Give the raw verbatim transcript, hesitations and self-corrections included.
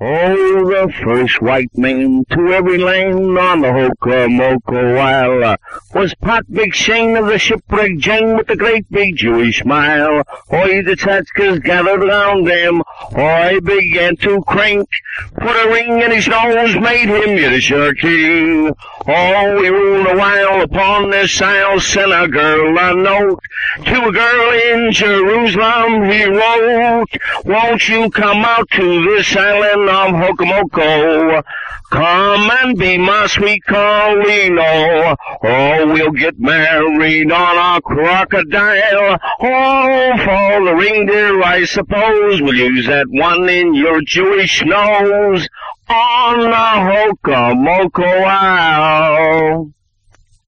Oh, the first white man to every land on the Hokomoco Isle uh, was Pot Big Shane of the Shipwreck Jane with the great big Jewish smile. Hoy, the Tzatzkas gathered around him. Hoy began to crank. Put a ring in his nose, made him Yiddisher king. Oh, he ruled a while upon this isle, sent a girl a note. To a girl in Jerusalem he wrote, won't you come out to this island of Hokomoco? Come and be my sweet Carlino. Oh, we'll get married on a crocodile. Oh, for the reindeer, I suppose we'll use that one in your Jewish nose on the Hokomoco Isle.